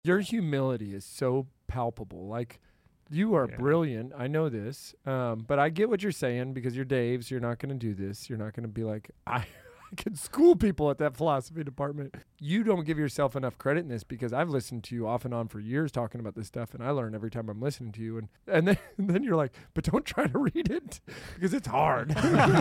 Your humility is so palpable. Like, you are brilliant. I know this. But I get what you're saying because you're Dave's. You're not going to do this. You're not going to be like, I can school people at that philosophy department. You don't give yourself enough credit in this because I've listened to you off and on for years talking about this stuff, and I learn every time I'm listening to you. And then you're like, but don't try to read it because it's hard.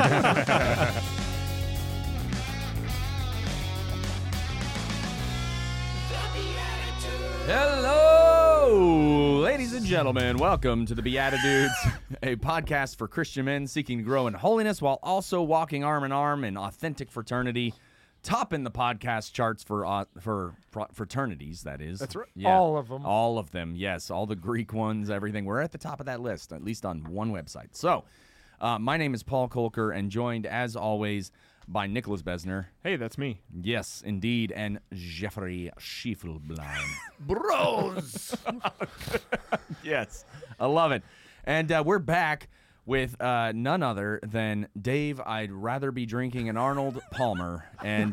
Hello, ladies and gentlemen. Welcome to the Beatitudes, a podcast for Christian men seeking to grow in holiness while also walking arm in arm in authentic fraternity, topping the podcast charts for fraternities, that is. That's right. Yeah. All of them. All of them, yes. All the Greek ones, everything. We're at the top of that list, at least on one website. So, my name is Paul Kolker, and joined, as always, by Nicholas Besner. Hey, that's me. Yes, indeed, and Jeffrey Schiefelbein. Bros. Yes, I love it. And we're back with none other than Dave. I'd rather be drinking an Arnold Palmer, and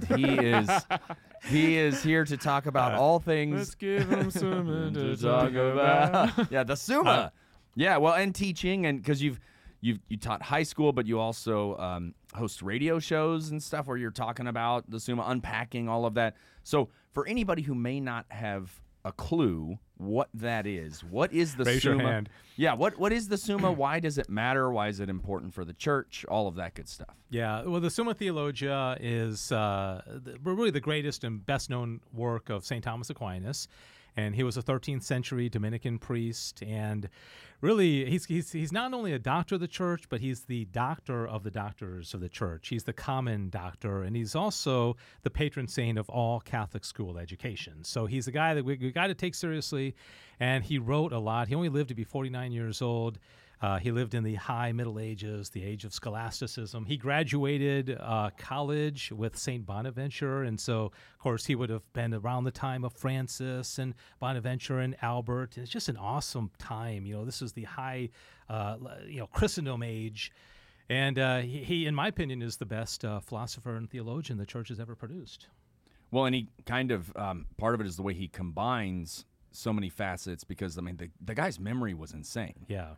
he is here to talk about all things. Let's give him something to talk about. Yeah, the Summa. Yeah, well, and teaching, and because you taught high school, but you also host radio shows and stuff where you're talking about the Summa, unpacking all of that. So for anybody who may not have a clue what that is, what is the Raise Summa? your hand. Yeah, what is the Summa? Why does it matter? Why is it important for the church? All of that good stuff. Yeah, well, the Summa Theologia is really the greatest and best-known work of St. Thomas Aquinas. And he was a 13th century Dominican priest, and really he's not only a doctor of the church, but he's the doctor of the doctors of the church. He's the common doctor, and he's also the patron saint of all Catholic school education. So he's a guy that we got to take seriously, and he wrote a lot. He only lived to be 49 years old. He lived in the high Middle Ages, the age of scholasticism. He graduated college with St. Bonaventure, and so, of course, he would have been around the time of Francis and Bonaventure and Albert. It's just an awesome time. This is the high, Christendom age. And he, in my opinion, is the best philosopher and theologian the church has ever produced. Well, and he kind of, part of it is the way he combines so many facets, because I mean the guy's memory was insane. Yeah.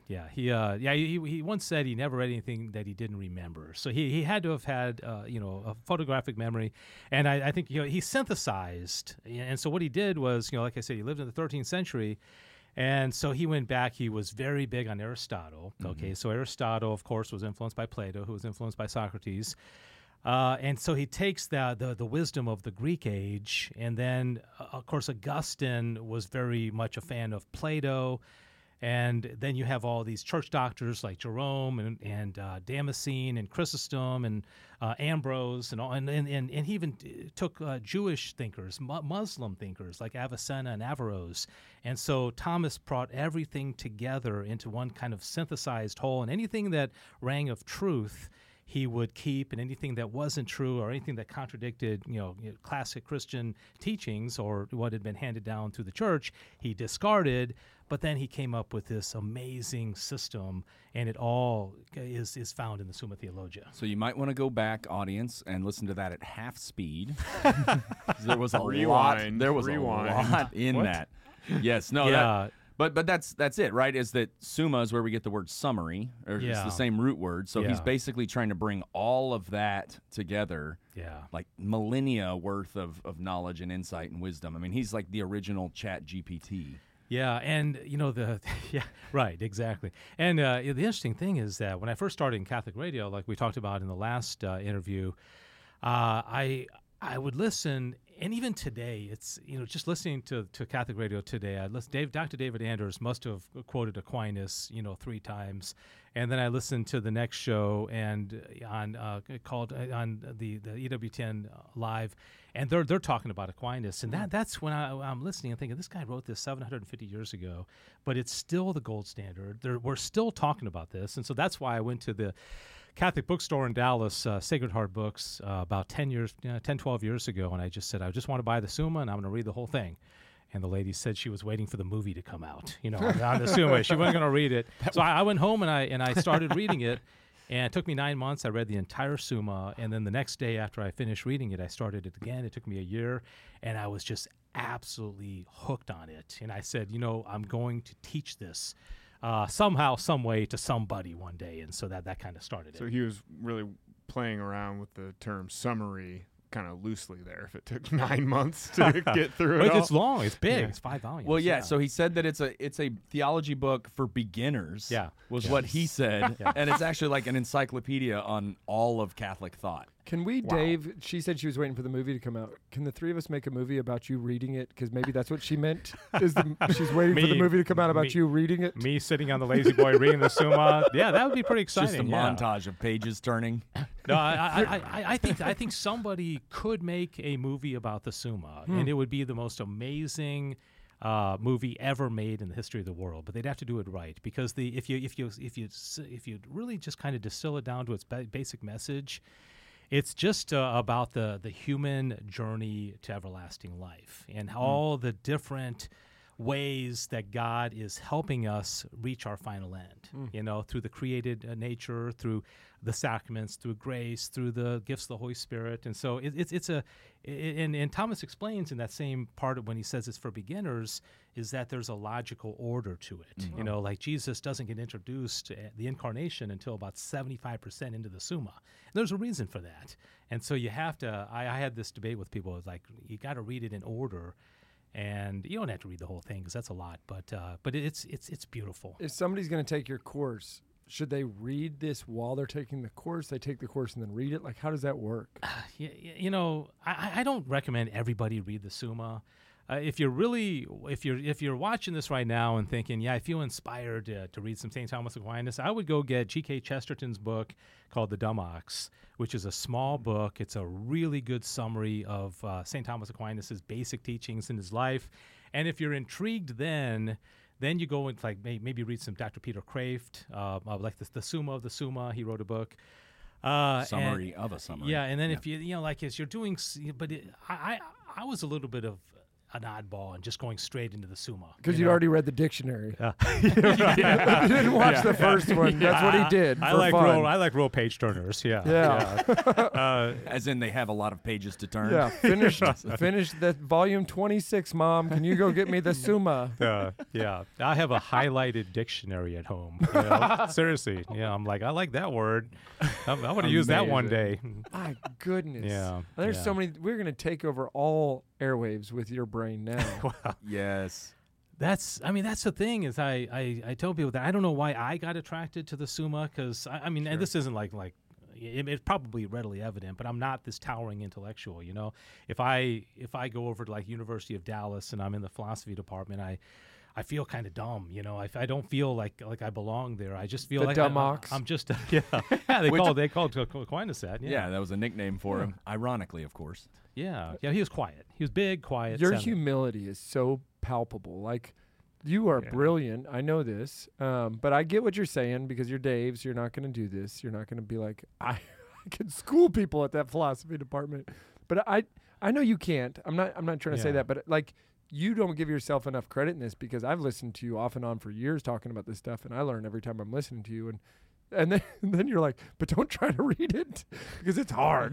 He once said he never read anything that he didn't remember. So he had to have had a photographic memory, and I think he synthesized. And so what he did was, like I said, he lived in the 13th century, and so he went back. He was very big on Aristotle. Mm-hmm. Okay, so Aristotle, of course, was influenced by Plato, who was influenced by Socrates. And so he takes the wisdom of the Greek age, and then, of course, Augustine was very much a fan of Plato, and then you have all these church doctors like Jerome and Damascene and Chrysostom and Ambrose and all, and he even took Jewish thinkers, Muslim thinkers like Avicenna and Averroes, and so Thomas brought everything together into one kind of synthesized whole, and anything that rang of truth he would keep, and anything that wasn't true or anything that contradicted, classic Christian teachings or what had been handed down through the church, he discarded. But then he came up with this amazing system, and it all is found in the Summa Theologia. So you might want to go back, audience, and listen to that at half speed. There was a Rewind. lot. There was Rewind. a lot in What? that. Yes. No. Yeah. But that's it, right? Is that Summa is where we get the word summary, or it's Yeah. the same root word. So he's Yeah. basically trying to bring all of that together, like millennia worth of knowledge and insight and wisdom. I mean, he's like the original Chat GPT. Yeah, and yeah, right, exactly. And the interesting thing is that when I first started in Catholic radio, like we talked about in the last interview, I would listen. And even today, it's, just listening to Catholic radio today, Dr. David Anders must have quoted Aquinas, 3 times. And then I listened to the next show and called on the EWTN Live, and they're talking about Aquinas. And that's when I'm listening and thinking, this guy wrote this 750 years ago, but it's still the gold standard. We're still talking about this. And so that's why I went to the Catholic bookstore in Dallas, Sacred Heart Books, about 12 years ago, and I just said, I just want to buy the Summa, and I'm going to read the whole thing. And the lady said she was waiting for the movie to come out, on the Summa. She wasn't going to read it. So I went home and I started reading it, and it took me 9 months. I read the entire Summa, and then the next day after I finished reading it, I started it again. It took me a year, and I was just absolutely hooked on it. And I said, I'm going to teach this somehow, some way to somebody one day. And so that kind of started So it. he was really playing around with the term summary kind of loosely there. If it took 9 months to get through it all. It's long. It's big. Yeah. It's 5 volumes. Well, yeah. So he said that it's a theology book for beginners. Yeah. was Yeah. what he said, Yeah. and it's actually like an encyclopedia on all of Catholic thought. Can we, Wow. Dave? She said she was waiting for the movie to come out. Can the three of us make a movie about you reading it? Because maybe that's what she meant. She's waiting for the Me- movie to come out about me- you reading it. Me sitting on the lazy boy reading the Summa. Yeah, that would be pretty exciting. Just a yeah. montage of pages turning. No, I think somebody could make a movie about the Summa, and it would be the most amazing movie ever made in the history of the world. But they'd have to do it right, because if you really just kind of distill it down to its basic message, it's just about the human journey to everlasting life and all the different ways that God is helping us reach our final end, through the created nature, through the sacraments, through grace, through the gifts of the Holy Spirit. And so and Thomas explains in that same part of when he says it's for beginners, is that there's a logical order to it. Like Jesus doesn't get introduced to the incarnation until about 75% into the Summa. And there's a reason for that. And so you have to, I had this debate with people, it's like, you got to read it in order. And you don't have to read the whole thing because that's a lot, but it's beautiful. If somebody's going to take your course, should they read this while they're taking the course? They take the course and then read it? Like, how does that work? I don't recommend everybody read the Summa. If you're watching this right now and thinking, I feel inspired to read some St. Thomas Aquinas, I would go get G.K. Chesterton's book called The Dumb Ox, which is a small book. It's a really good summary of St. Thomas Aquinas' basic teachings in his life. And if you're intrigued then you go and maybe read some Dr. Peter Kraft, like the Summa of the Summa. He wrote a book. Summary of a summary. Yeah, and then if as you're doing, but I was a little bit of an oddball and just going straight into the Summa. Because you'd already read the dictionary. You didn't watch the first one. That's what he did. I for like fun. I like roll page turners. Yeah. Yeah. As in they have a lot of pages to turn. Yeah, finish that volume 26, Mom. Can you go get me the Summa? Yeah. I have a highlighted dictionary at home. Seriously. Yeah. I'm like, I like that word. I want to use that one day. My goodness. Yeah. There's yeah. so many. We're going to take over all airwaves with your brain now. Yes. That's the thing is I tell people that I don't know why I got attracted to the Summa, because and this isn't like it's probably readily evident, but I'm not this towering intellectual. If I go over to like University of Dallas and I'm in the philosophy department, I feel kind of dumb. I don't feel like I belong there. I just feel The like dumb ox. I'm just They called Aquinas that. Yeah, that was a nickname for him. Ironically, of course. Yeah. He was quiet. He was big, quiet. Your center. humility is so palpable. Like, you are brilliant. I know this. But I get what you're saying, because you're Dave's. You're not going to do this. You're not going to be like, I can school people at that philosophy department. But I know you can't. I'm not trying to say that. But like, you don't give yourself enough credit in this, because I've listened to you off and on for years talking about this stuff, and I learn every time I'm listening to you. And then you're like, but don't try to read it because it's hard.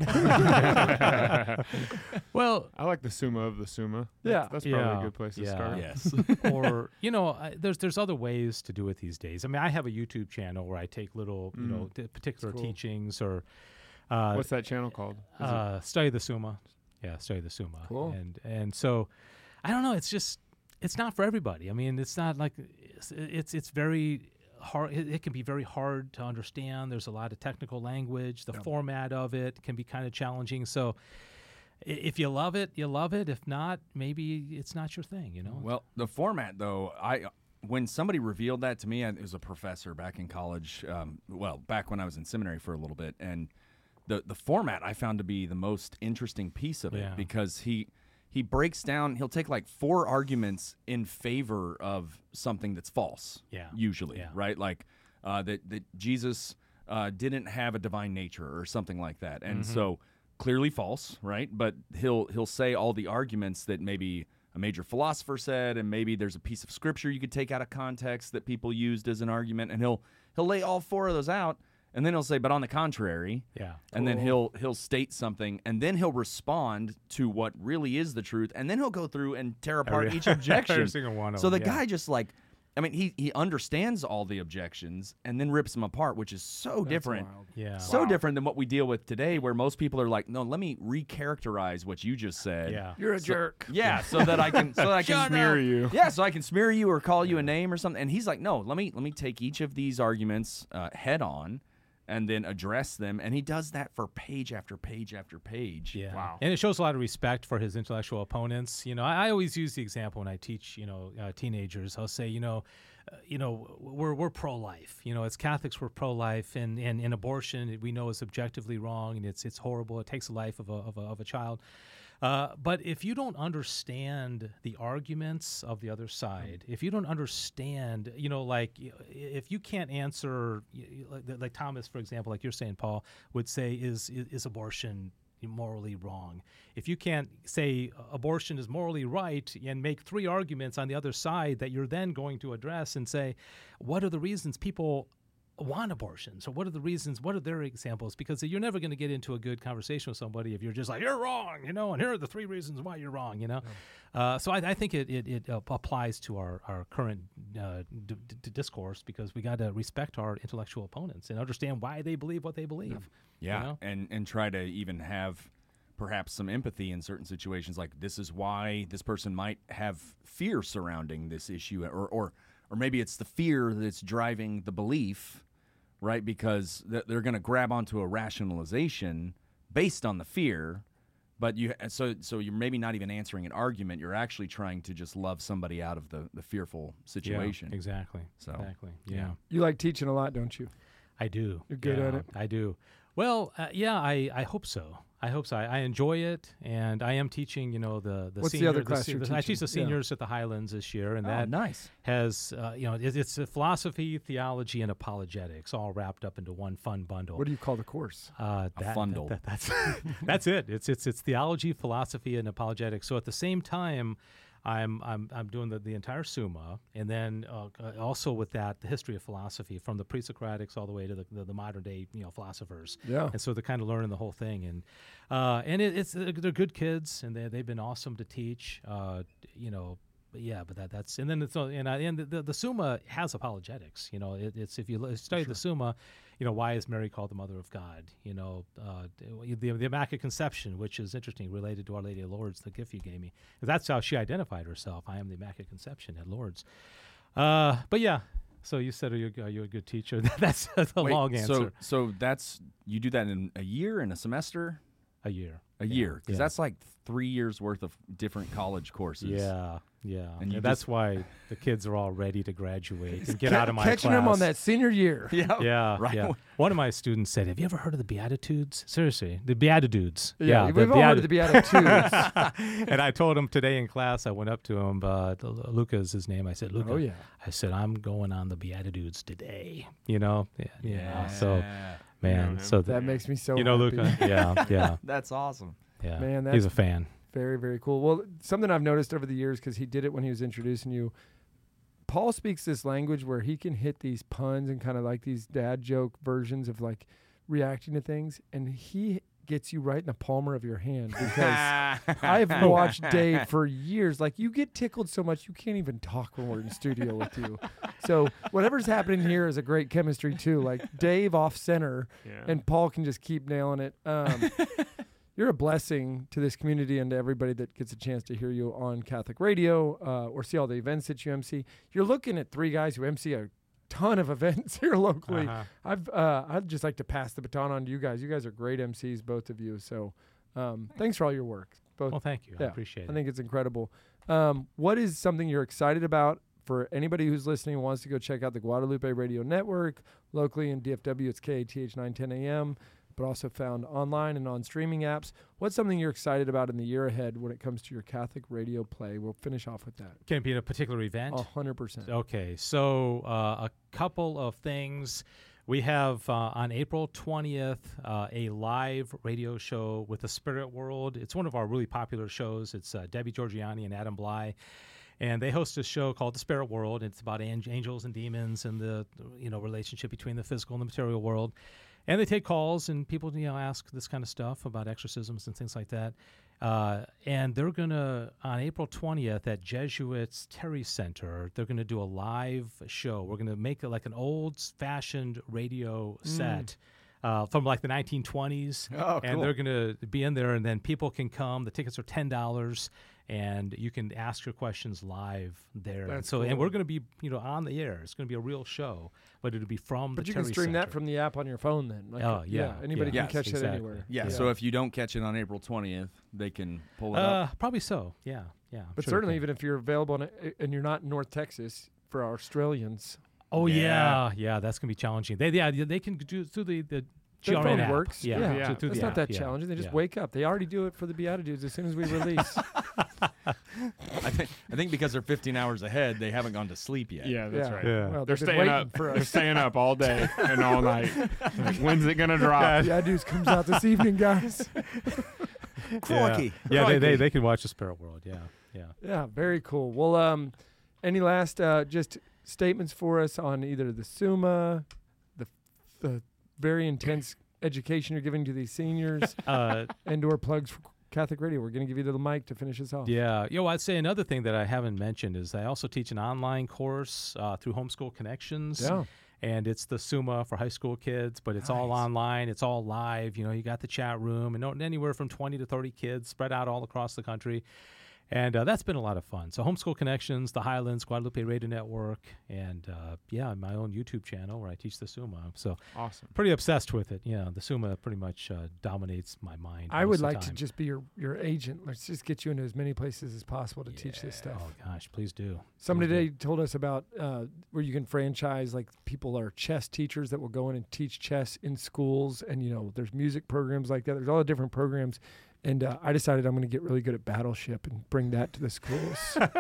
Well, I like the Summa of the Summa. Yeah. That's probably a good place to start. Yes. or there's other ways to do it these days. I have a YouTube channel where I take little particular Cool. teachings or What's that channel called? Study the Summa. Yeah, Study the Summa. Cool. And so I don't know. It's not for everybody. It's not like it's very hard. It can be very hard to understand. There's a lot of technical language. The format of it can be kind of challenging. So if you love it, you love it. If not, maybe it's not your thing. Well, the format, though, when somebody revealed that to me, it was a professor back in college, back when I was in seminary for a little bit, and the format I found to be the most interesting piece of it, because he breaks down, he'll take like 4 arguments in favor of something that's false, usually, right? Like that Jesus didn't have a divine nature or something like that. And so clearly false, right? But he'll say all the arguments that maybe a major philosopher said, and maybe there's a piece of scripture you could take out of context that people used as an argument, and he'll lay all 4 of those out. and then he'll say, but on the contrary, Yeah. and then he'll state something, and then he'll respond to what really is the truth, and then he'll go through and tear apart each objection. Every single one of So the them, yeah. guy just like, I mean, he understands all the objections and then rips them apart, which is so different. wild. Yeah. So different than what we deal with today, where most people are like, no, let me recharacterize what you just said. Yeah. You're a jerk. Yeah, so that I can Smear you. Yeah, so I can smear you or call you a name or something. And he's like, no, let me take each of these arguments head on, and then address them. And he does that for page after page after page. Yeah. Wow. And it shows a lot of respect for his intellectual opponents. You know, I always use the example when I teach, teenagers. I'll say, we're pro-life. You know, as Catholics, we're pro-life, and abortion we know is objectively wrong, and it's horrible. It takes the life of a child. But if you don't understand the arguments of the other side, if you don't understand, if you can't answer, like Thomas, for example, like you're saying, Paul, would say, is abortion morally wrong? If you can't say abortion is morally right and make 3 arguments on the other side that you're then going to address and say, what are the reasons people want abortion? So what are the reasons? What are their examples? Because you're never going to get into a good conversation with somebody if you're just like, you're wrong, and here are the 3 reasons why you're wrong, So I think it applies to our current discourse, because we got to respect our intellectual opponents and understand why they believe what they believe. Yeah, and try to even have perhaps some empathy in certain situations, like this is why this person might have fear surrounding this issue, or maybe it's the fear that's driving the belief, right? Because they're going to grab onto a rationalization based on the fear, but so you're maybe not even answering an argument. You're actually trying to just love somebody out of the fearful situation. Yeah, exactly. So, exactly. Yeah. You like teaching a lot, don't you? I do. You're good at it? I do. Well, I hope so. I enjoy it, and I am teaching. The What's senior, the other class you're I teach teaching? the seniors at the Highlands this year, and Oh, that nice. has it's a philosophy, theology, and apologetics all wrapped up into one fun bundle. What do you call the course? fundle. That's that's it. It's theology, philosophy, and apologetics. So at the same time, I'm doing the entire Summa, and then also with that, the history of philosophy from the pre-Socratics all the way to the modern day philosophers. Yeah. And so they're kind of learning the whole thing, and they're good kids, and they've been awesome to teach. But that's and then the Summa has apologetics. It's if you study the Summa, why is Mary called the Mother of God? The Immaculate Conception, which is interesting, related to Our Lady of Lourdes, the gift you gave me. That's how she identified herself. I am the Immaculate Conception at Lourdes. But yeah. So you said, are you a good teacher? That's a long answer. So that's you do that in a year, in a semester, A year. a year, because yeah. that's like 3 years worth of different college courses. Yeah. And you that's just- why the kids are all ready to graduate and get out of my Catching class. them on that senior year. Yeah. Yeah, Right. yeah. One of my students said, "Have you ever heard of the Beatitudes?" Seriously, the Beatitudes. Yeah, we've all heard of the Beatitudes. And I told him today in class. I went up to him. Luca is his name. I said, "Luca." Oh, yeah. I said, "I'm going on the Beatitudes today." Yeah. So, man. So That makes me so happy. Luca. Yeah. That's awesome. Yeah. Man, he's that's a fan. Very, very cool. Well, something I've noticed over the years, because he did it when he was introducing you, Paul speaks this language where he can hit these puns and kind of like these dad joke versions of like reacting to things, and he gets you right in the palmer of your hand, because I've watched Dave for years. Like, you get tickled so much you can't even talk when we're in studio with you. So whatever's happening here is a great chemistry too. Like Dave off center, and Paul can just keep nailing it. You're a blessing to this community and to everybody that gets a chance to hear you on Catholic radio or see all the events that you MC. You're looking at 3 guys who MC a ton of events here locally. I'd just like to pass the baton on to you guys. You guys are great MCs, both of you. So thanks for all your work. Both. Well, thank you. I Yeah, appreciate it. I think it's incredible. What is something you're excited about for anybody who's listening and wants to go check out the Guadalupe Radio Network? Locally in DFW, it's KATH 910 AM. But also found online and on streaming apps. What's something you're excited about in the year ahead when it comes to your Catholic radio play? We'll finish off with that. Can it be in a particular event? 100%. Okay, so a couple of things. We have on April 20th a live radio show with the Spirit World. It's one of our really popular shows. It's Debbie Georgiani and Adam Bly. And they host a show called The Spirit World. It's about angels and demons and the relationship between the physical and the material world. And they take calls, and people ask this kind of stuff about exorcisms and things like that. And they're going to, on April 20th at Jesuits Terry Center, they're going to do a live show. We're going to make it like an old-fashioned radio set from like the 1920s. Oh, and cool. they're going to be in there, and then people can come. The tickets are $10. And you can ask your questions live there. That's and cool. we're going to be, on the air. It's going to be a real show, but it'll be from the But you Terry can stream Center. that from the app on your phone then. Like, Oh, yeah. Anybody Yeah. can catch Yes, that exactly. anywhere. Yeah, so if you don't catch it on April 20th, they can pull it up. Probably so. Yeah. I'm But sure certainly, they can. even if you're available and you're not in North Texas, for our Australians, Oh Yeah. yeah, that's gonna be challenging. They can do through the their GRN phone app. works. Yeah. through It's the not app, that yeah, challenging. They just yeah. wake up. They already do it for the Beatitudes as soon as we release. I think because they're 15 hours ahead, they haven't gone to sleep yet. Yeah, that's right. Yeah. Well, They're they've been staying waiting up. for They're us. staying up all day and all night. Like, when's it gonna drop? Beatitudes comes out this evening, guys. Crikey. Yeah, they can watch the Spirit World. Yeah. Yeah, very cool. Well, any last just statements for us on either the Summa, the very intense education you're giving to these seniors, and/or plugs for Catholic Radio? We're going to give you the mic to finish us off. Yeah. I'd say another thing that I haven't mentioned is I also teach an online course through Homeschool Connections. Yeah. And it's the Summa for high school kids, but it's all online. It's all live. You got the chat room and anywhere from 20 to 30 kids spread out all across the country. And that's been a lot of fun. So Homeschool Connections, the Highlands, Guadalupe Radio Network, and my own YouTube channel where I teach the Summa. So Awesome. pretty obsessed with it. Yeah, the Summa pretty much dominates my mind. I most would of the like to time. just be your agent. Let's just get you into as many places as possible to teach this stuff. Oh gosh, please do. Somebody Please do. today told us about where you can franchise, like people are chess teachers that will go in and teach chess in schools, and there's music programs like that. There's all the different programs, and I decided I'm going to get really good at Battleship and bring that to the schools.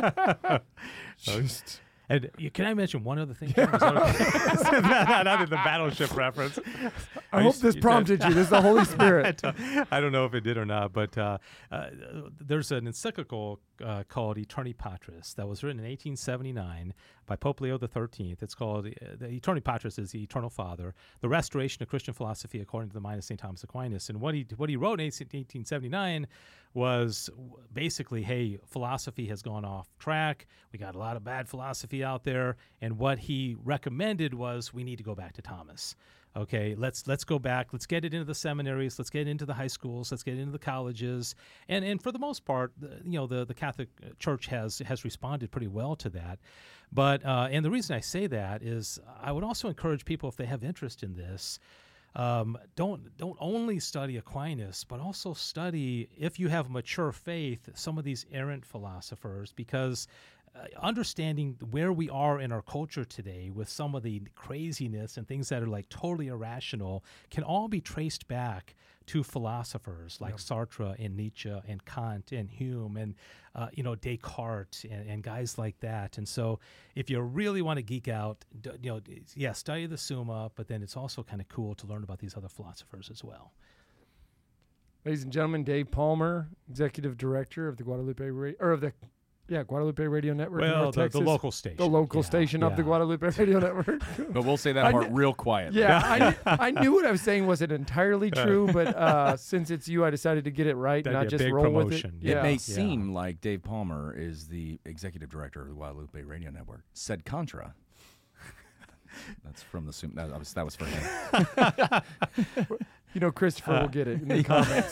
Just And can I mention one other thing? Jim? Is that okay? Not in the Battleship reference. I hope this prompted you. This is the Holy Spirit. I don't know if it did or not, but there's an encyclical called Aeterni Patris that was written in 1879 by Pope Leo XIII. It's called the Aeterni Patris is the Eternal Father, the restoration of Christian philosophy according to the mind of St. Thomas Aquinas. And what he wrote in 1879 was basically, hey, philosophy has gone off track. We got a lot of bad philosophy out there, and what he recommended was we need to go back to Thomas. Okay, let's go back. Let's get it into the seminaries. Let's get it into the high schools. Let's get it into the colleges. And for the most part, the Catholic Church has responded pretty well to that. But and the reason I say that is I would also encourage people, if they have interest in this, don't only study Aquinas, but also study, if you have mature faith, some of these errant philosophers, because understanding where we are in our culture today with some of the craziness and things that are like totally irrational can all be traced back to philosophers like Sartre and Nietzsche and Kant and Hume and Descartes and guys like that. And so if you really want to geek out, study the Summa, but then it's also kind of cool to learn about these other philosophers as well. Ladies and gentlemen, Dave Palmer, Executive Director of the Guadalupe Guadalupe Radio Network in Well, North the Texas. local station. The local station of the Guadalupe Radio Network. But we'll say that part real quietly. Yeah, I knew what I was saying wasn't entirely true, but since it's you, I decided to get it right, That'd not be a just big roll promotion. with it. It may seem like Dave Palmer is the executive director of the Guadalupe Radio Network. Said contra. That's from the that was for him. Christopher will get it in the comments.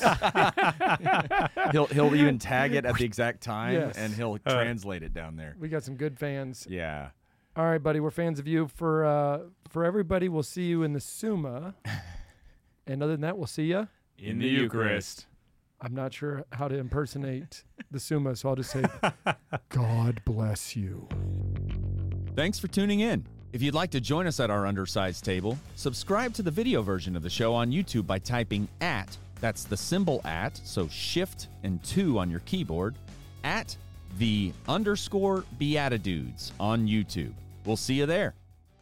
He'll even tag it at the exact time, Yes. and he'll translate it down there. We got some good fans. Yeah. All right, buddy, we're fans of you. For everybody, we'll see you in the Summa. And other than that, we'll see you In the Eucharist. I'm not sure how to impersonate the Summa, so I'll just say, God bless you. Thanks for tuning in. If you'd like to join us at our undersized table, subscribe to the video version of the show on YouTube by typing @ that's the symbol @ so shift and 2 on your keyboard, @ the _ Beatitudes on YouTube. We'll see you there.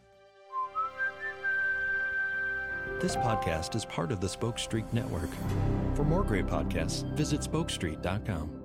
This podcast is part of the Spoke Street Network. For more great podcasts, visit spokestreet.com.